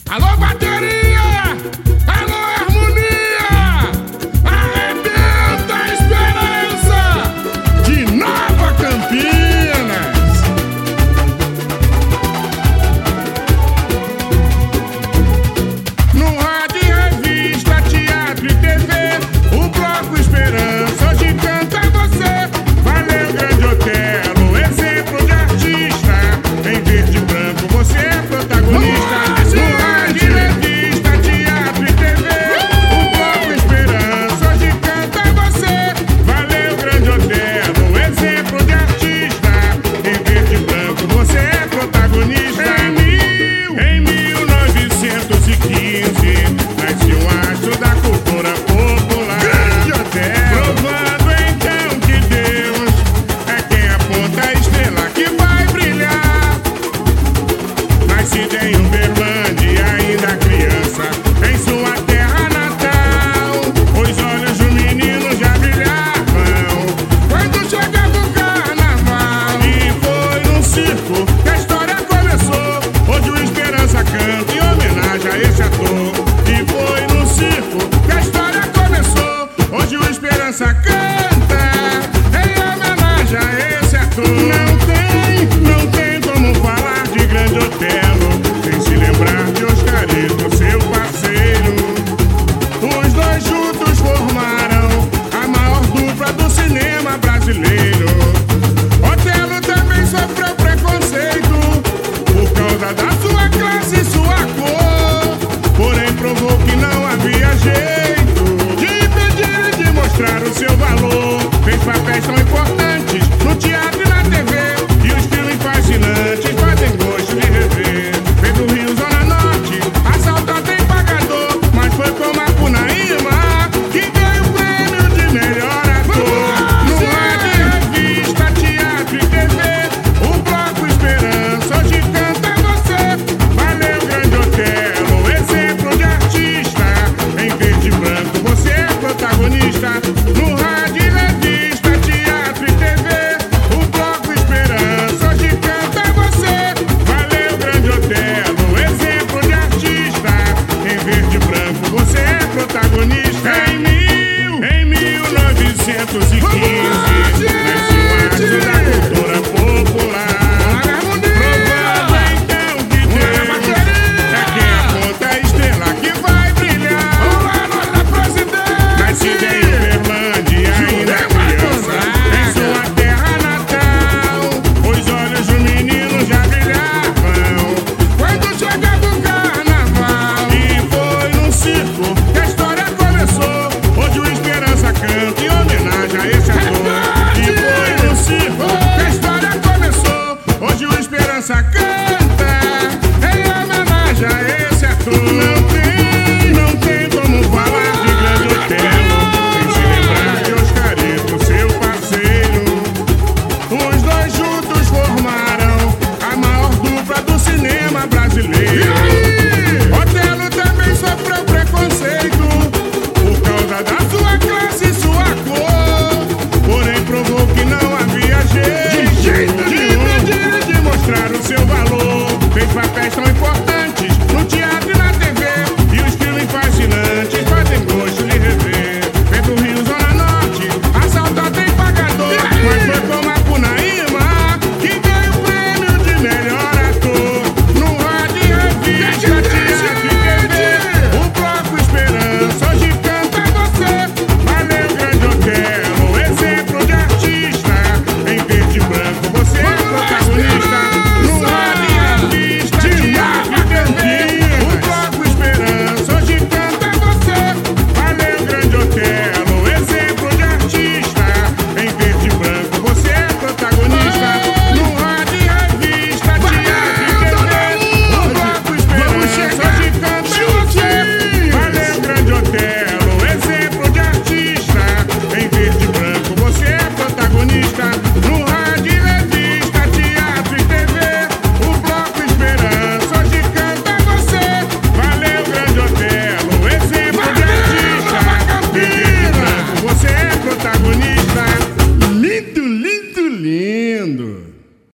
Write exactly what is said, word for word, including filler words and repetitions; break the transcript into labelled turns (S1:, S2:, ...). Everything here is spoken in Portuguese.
S1: Alô, bateria! Alô, harmonia! Arrebenta a esperança de Nova Campinas! No rádio, revista, teatro e T V, o Bloco Esperança hoje canta você. Valeu, Grande Otelo, exemplo de artista. Em verde e branco você é protagonista. Em Uberlândia, ainda criança, em sua terra natal, os olhos do menino já brilhavam quando chegava o carnaval. E foi num circo que a história começou. Hoje o Esperança canta em homenagem a esse ator. E foi num circo que a história começou. Hoje o Esperança canta em homenagem a esse ator. Não tem, não tem como falar de Grande Otelo sem se lembrar de Oscarito, seu parceiro. Os dois juntos formaram a maior dupla do cinema brasileiro. Otelo também sofreu preconceito por causa da sua classe e sua cor, porém provou que não havia jeito de impedir e de mostrar o seu valor. Fez papéis tão importantes